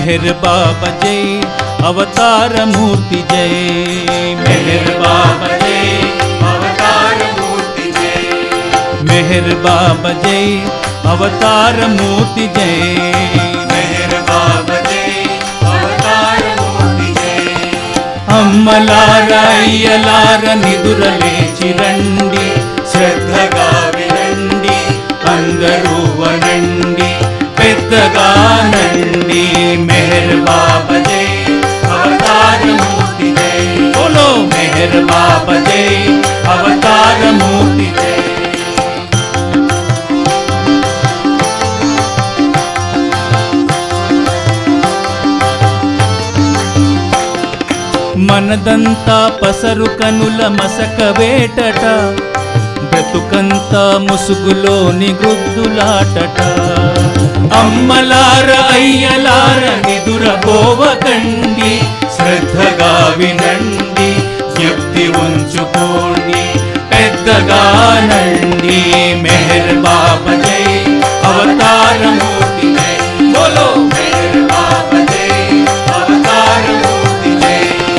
మెహర్ బాబా జై అవతార మూర్తి జై మెహర్ బాబా జై అవతార మూర్తి జై మెహర్ బాబా జై అవతార మూర్తి జై మెహర్ బాబా జై అవతార మూర్తి జై అమ్మలార అయ్యలార నిదురలేచి రండి శ్రద్ధగా వినండి అందరూ వనండి పెద్దగా నండి మెహర్ బాబా జై అవతార మూర్తి జై బోలో మెహర్ బాబా జై అవతార మూర్తి జై మనదంతా పసరు కనుల మసక వేటట బ్రతుకంతా ముసుగులోని గుద్దులాటట అమ్మలార అయ్యలార నిదురపోవకండి శ్రద్ధగా వినండి జ్ఞప్తి ఉంచుకోండి పెద్దగా నండి మెహర్ బాబా జై అవతార మూర్తి జై బోలో మెహర్ బాబా జై అవతార మూర్తి జై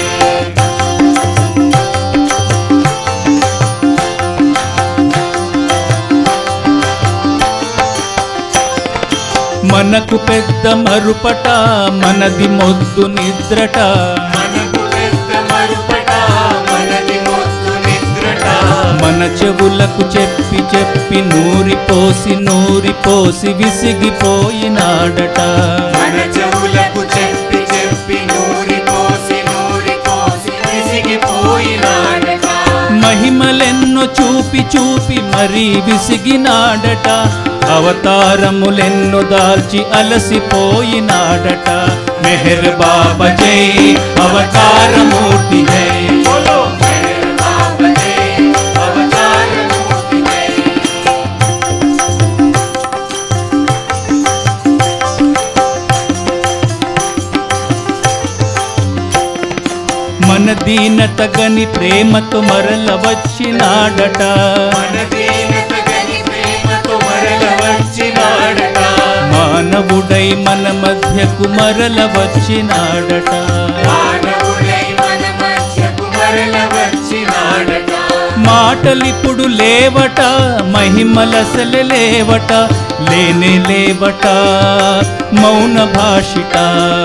మనకు పెద్ద మరుపట మనది మొద్దు నిద్రట మనకు పెద్ద మరుపట మనది మొద్దు నిద్రట మన చెవులకు చెప్పి చెప్పి నూరిపోసి విసిగిపోయినాడట మన చెవులకు చెప్పి చెప్పి నూరిపోసి విసిగిపోయినాడట మహిమలెన్నో చూపి చూపి మరీ విసిగినాడట అవతారములెన్నో దాల్చి అలసిపోయినాడట మెహర్ బాబా జై అవతార మూర్తి జై బోలో మెహర్ బాబా జై అవతార మూర్తి జై మన దీనత గని ప్రేమతో మరల వచ్చినాడట మానవుడై మన మధ్యకు మరల వచ్చినాడట మాటలిప్పుడు లేవట మహిమలసలు లేవట లేనే లేవట మౌన భాషిట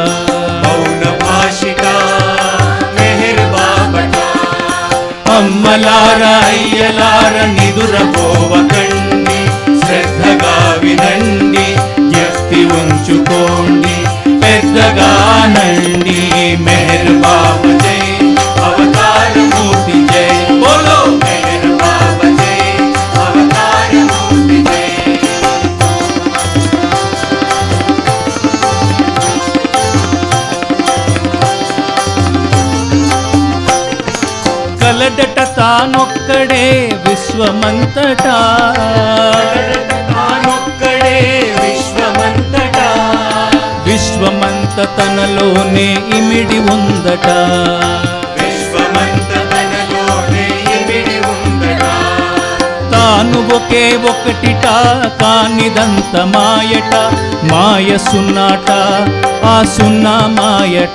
మెహర్ బాబట అమ్మలార అయ్యలార నిదురపోవకండి శ్రద్ధగా వినండి జ్ఞప్తి ఉంచుకోండి పెద్దగా నండి మెహర్ బాబా జై అవతార మూర్తి జై బోలో మెహర్ బాబా జై అవతార మూర్తి జై కలడట తానొక్కడే విశ్వమంతటా విశ్వమంత తనలోనే ఇమిడి ఉందట తాను ఒకే ఒకటిట కానిదంత మాయట మాయ సున్నాట ఆ సున్నా మాయట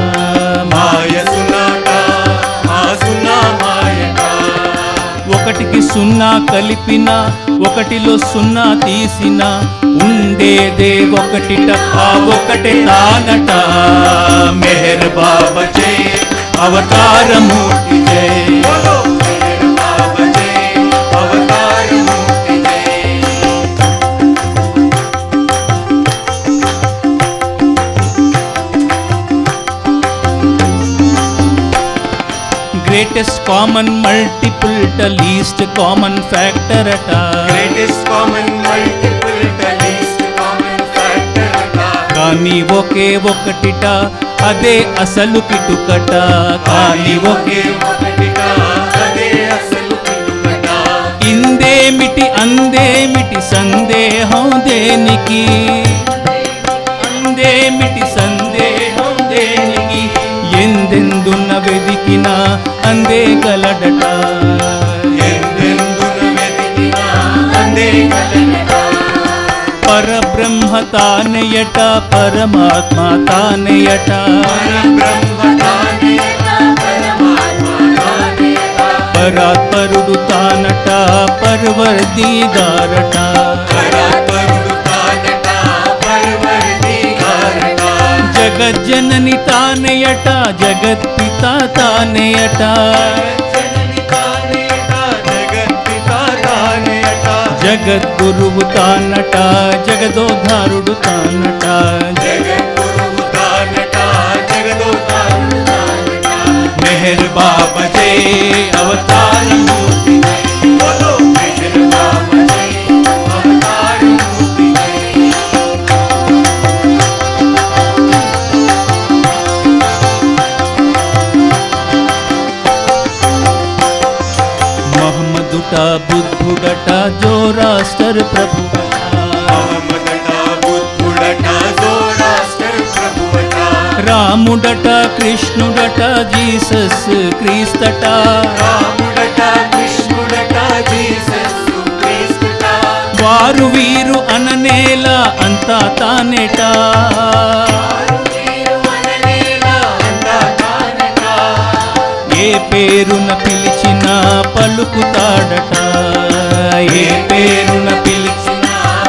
ఒకటికి సున్నా కలిపిన ఒకటిలో సున్నా తీసిన ఉండేదే ఒకటిట ఆ ఒకటి తానట మెహర్ బాబా జై అవతార మూర్తి జై మెహర్ బాబా జై అవతార మూర్తి జై గ్రేటెస్ట్ కామన్ మల్టిపుల్ ట లీస్ట్ కామన్ ఫ్యాక్టర్ అట గ్రేటెస్ట్ కామన్ మల్టిపుల్ ట లీస్ట్ కామన్ ఫ్యాక్టర్ అట కానీ ఒకే ఒకటిట అదే అసలు కిటుకట కానీ ఒకే ఒకటిట అదే అసలు కిటుకట ఇందేమిటి అందేమిటి సందేహం దేనికి అందేమిటి సందేహం దేనికి ఎందెందున వెదికినా అందే గలడట పరబ్రహ్మ తానయట పరమాత్మ తానయట పరాత్పరుడు తానట పర్వర్దిగారట జగజ్జనని తానయట జగత్పిత తానయట జగద్గురువు తానట జగదోద్ధారుడు తానట మెహర్ బాబా జై అవతార మూర్తి మెహర్ బాబా జై అవతార మూర్తి మహమ్మదుట బుద్ధుడట జోరాస్టర్ ప్రభువట రాముడట కృష్ణుడట జీసస్ క్రీస్తట వారు వీరు అననేల అంతా తానేట ఏ పేరున పిలిచిన పలుకుతాడట ఏ పేరున పిలిచిన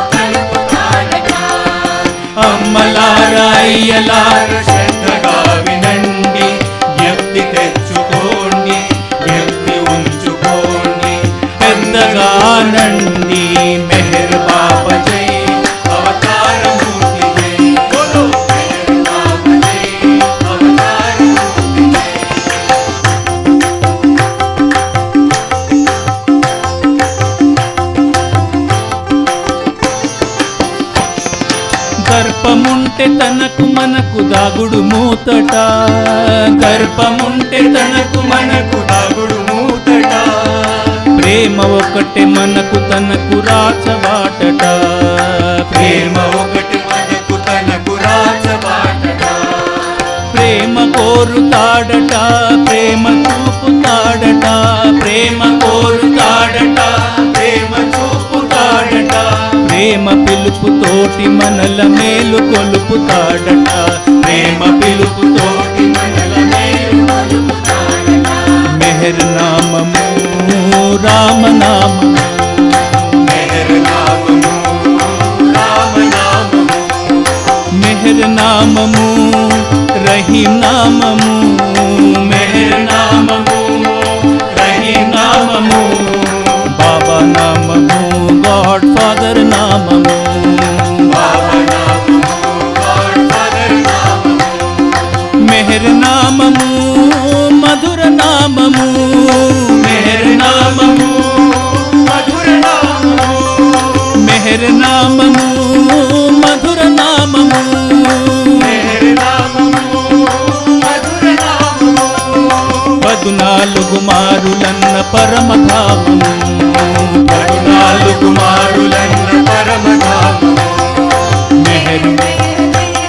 అమ్మలారా అయ్యలారా శ్రద్ధగా వినండి జ్ఞప్తి తెచ్చుకోండి జ్ఞప్తి ఉంచుకోండి పెద్దగా నండి మెహర్ బాబా జై అవతార మూర్తి జై బోలో మెహర్ బాబా జై అవతార మూర్తి గర్భముంటే తనకు మనకు దాగుడు మూతట గర్భముంటే తనకు మనకు దాగుడు మూతట ప్రేమ ఒకటి మనకు తనకు రాచబాటట ప్రేమ ఒకటి మనకు తనకు రాచబాటట ప్రేమ కోరుతాడట ప్రేమ చూపుతాడట ప్రేమ కోరుతాడట ప్రేమ చూపుతాడట ప్రేమ పిలుపుతోటి మనల మేలు కొలుపుతాడట ప్రేమ పిలుపుతోటి మనల మేలు కొలుపుతాడట మెహర్ నామము రామనామము మెహర్ నామము రామనామము మెహర్ నామము రహీం నామము మెహర్ నామము రహీం నామము బాబా నామము గాడ్ ఫాదర్ నామము బాబా నామము గాడ్ ఫాదర్ నామము మెహర్ నామము మధుర నామము మెహర్ నామము మధుర నామము మెహర్ నామము మధుర నామము మెహర్ నామము మధుర నామము 14 మారులన్న పరమధామము 14 మారులన్న పరమధామము మెహర్ మెహర్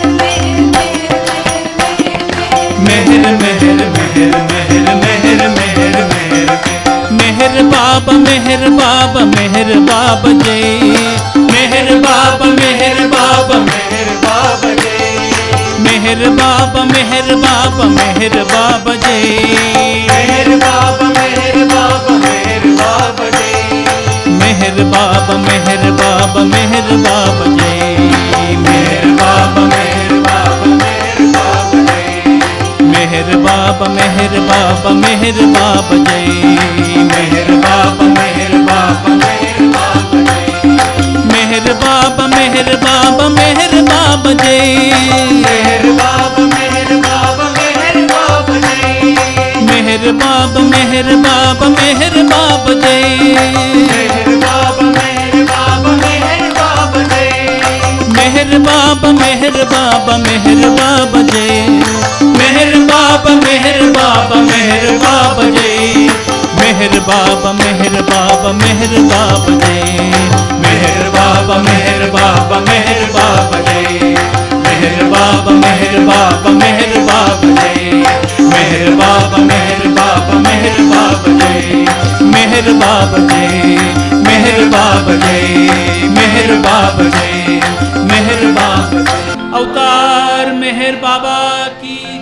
మెహర్ మెహర్ మెహర్ మెహర్ మెహర్ మెహర్ బాబా మెహర్ బాబా మెహర్ బాబా జై మెహర్ బాబా మెహర్ బాబా మెహర్ బాబా జై మెహర్ బాబా మెహర్ బాబా మెహర్ బాబా జై మెహర్ బాబా మెహర్ బాబా మెహర్ బాబా జై మెహర్ బాబా మెహర్ బాబా మెహర్ బాబా జై మెహర్ బాబా మెహర్ బాబా మెహర్ బాబా జై మెహర్ బాబా మెహర్ బాబా మెహర్ బాబా జై మెహర్ బాబా మెహర్ బాబా మెహర్ బాబా జై మెహర్ బాబా మెహర్ బాబా మెహర్ బాబా జై మెహర్ బాబా మెహర్ బాబా మెహర్ బాబా జై మెహర్ బాబా మెహర్ బాబా మెహర్ బాబా జై మెహర్ బాబా మెహర్ బాబా మెహర్ బాబా జై మెహర్ బాబా మెహర్ బాబా మెహర్ బాబా జై మెహర్ బాబా మెహర్ బాబా మెహర్ బాబా జై మెహర్ బాబా మెహర్ బాబా మెహర్ బాబా జై మెహర్ బాబా మెహర్ బాబా మెహర్ బాబా జై మెహర్ బాబా మెహర్ బాబా మెహర్ బాబా జై మెహర్ బాబా మెహర్ బాబా మెహర్ బాబా జై మెహర్ బాబా జై మెహర్ బాబా జై మెహర్ బాబా జై दरबार मेहर बाबा की